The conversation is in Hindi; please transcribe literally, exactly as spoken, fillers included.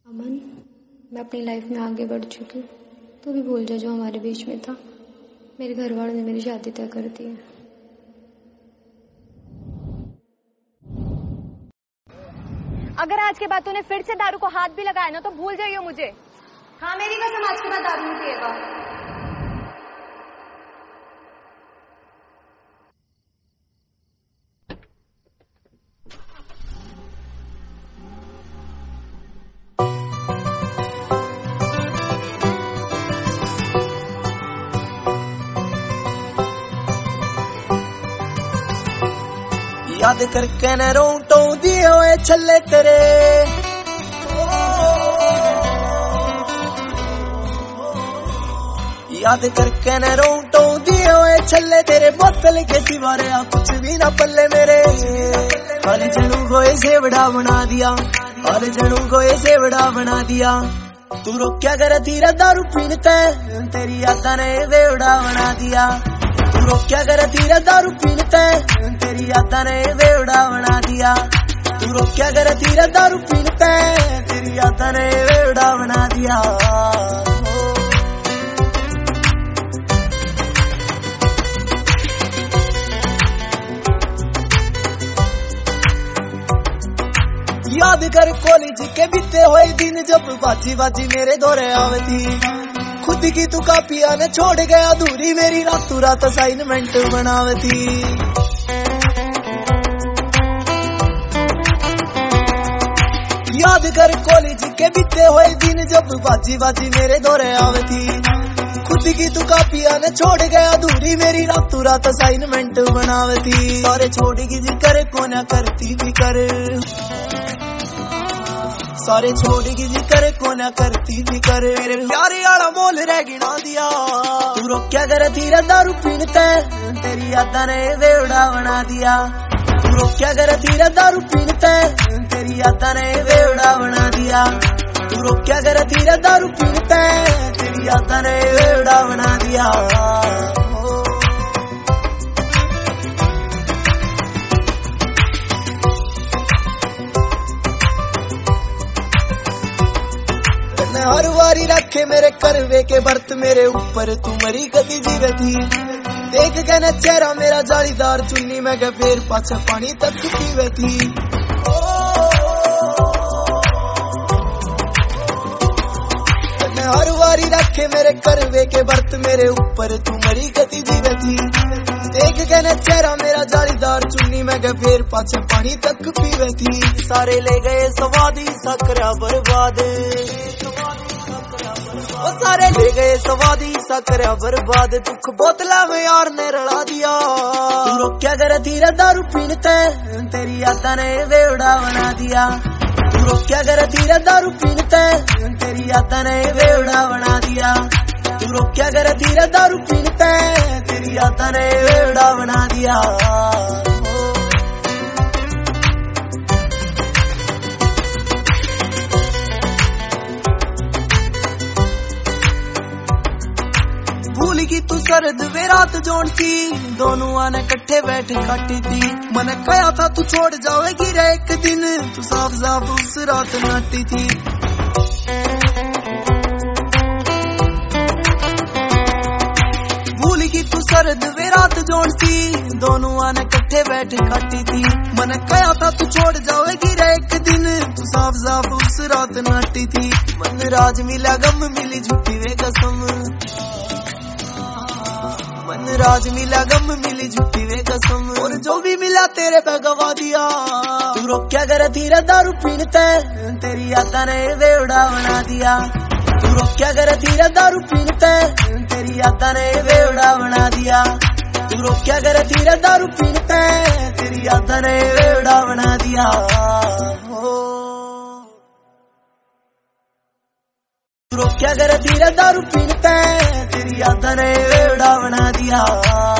अमन, मैं अपनी लाइफ में आगे बढ़ चुकी हूँ। तू भी भूल जा जो हमारे बीच में था। मेरे घर वालों ने मेरी शादी तय कर दी है। अगर आज के बाद तूने फिर से दारू को हाथ भी लगाया ना तो भूल जाइयो मुझे। हाँ, मेरी कसम, आज के बाद दारू नहीं पिएगा। याद करके न रोटों दिए हुए छल्ले तेरे, याद करके न रोटों दिए हुए छल्ले तेरे। बोतल के सिवारे आ कुछ भी ना पल्ले मेरे। हर जनू को ऐसे बड़ा बना दिया, हर जनू को ऐसे बड़ा बना दिया। तू रोक्या कर धीरे दारू पीनते, तेरी यादा ने बेवड़ा बना दिया। तू रोक्या कर धीरे दारू पीनते, तेरी यादा ने बेवड़ा बना दिया। तू रोक्या कर धीरे दारू पीनते, तेरी यादा ने बेवड़ा बना दिया। याद कर कॉलेज के बीते हुए दिन, जब बाजी बाजी मेरे दौरे आवे थी। खुद की तू कापिया ने छोड़ गया अधूरी, मेरी रातों रात असाइनमेंट बनावे थी। याद कर कॉलेज के बीते हुए दिन, जब बाजी बाजी मेरे दौरे आवे थी। खुद की तू कापिया ने छोड़ गया अधूरी, मेरी रातों रात असाइनमेंट बनावे थी। सारे छोड़ की जी करे को ना करती भी कर, सारे छोड़ की जी करे को ना करती भी कर। मेरे प्यारे आला मोल रह गिना दिया। तू रोक्या कर धीरे दारू पीनते, तेरी यादा ने बेवड़ा बना दिया। तू रोक्या कर धीरे दारू पीनते, तेरी यादा ने बेवड़ा बना दिया। तू रोक्या कर धीरे दारू पीनते, तेरी यादा ने बेवड़ा बना दिया। हर वारी रखे मेरे करवे के बर्त, मेरे ऊपर तू मरी कदी जीवे थी। देख के न चेहरा मेरा जालीदार चुन्नी, मैं के फेर पाछे पानी तक पीवे थी। हर वारी रखे मेरे करवे के बर्त, मेरे ऊपर तू मरी कदी जीवे थी। देख के न चेहरा मेरा जालीदार चुन्नी, मैं के फेर पाछे पानी तक पीवे थी। सारे ले गए स्वादी सकरा बर्बाद, वो सारे ले गए स्वादी सकरा बर्बाद। दुख बोतला में यार ने रला दिया। तू रोक्या कर धीरे दारू पीनते, तेरी यादा ने बेवड़ा बना दिया। तू रोक्या कर धीरे दारू पीनते, तेरी यादा ने बेवड़ा बना दिया। तू रोक्या कर धीरे दारू पीनते, तेरी यादा ने बेवड़ा बना दिया। भूल की तू सरद वे रात जोड़ थी, दोनों आने कट्ठे बैठ काटी थी। मन कहा था तू छोड़ जाएगी रे एक दिन, तू साफ साफ उस रात नाटी थी। भूल की तू सरद वे रात जोड़ थी, दोनों आने कट्ठे बैठ काटी थी। मन कहा था तू छोड़ जाएगी रे एक दिन, तू साफ साफ उस रात नाटी थी। मन राज मिला गम मिली झूठी वे कसम, मन राज मिला गम मिली झूठी वे कसम। और जो भी मिला तेरे पे गवा दिया। तू रोक्या कर धीरे दारू पीनते, तेरी यादा ने बेवड़ा बना दिया। तू रोक्या कर धीरे दारू पीनते, तेरी यादा ने बेवड़ा बना दिया। तू रोक्या कर धीरे दारू पीनते, तेरी यादा ने बेवड़ा बना दिया। तू रोक्या कर धीरे दारू पीनते, तेरी यादा ने बेवड़ा बना दिया।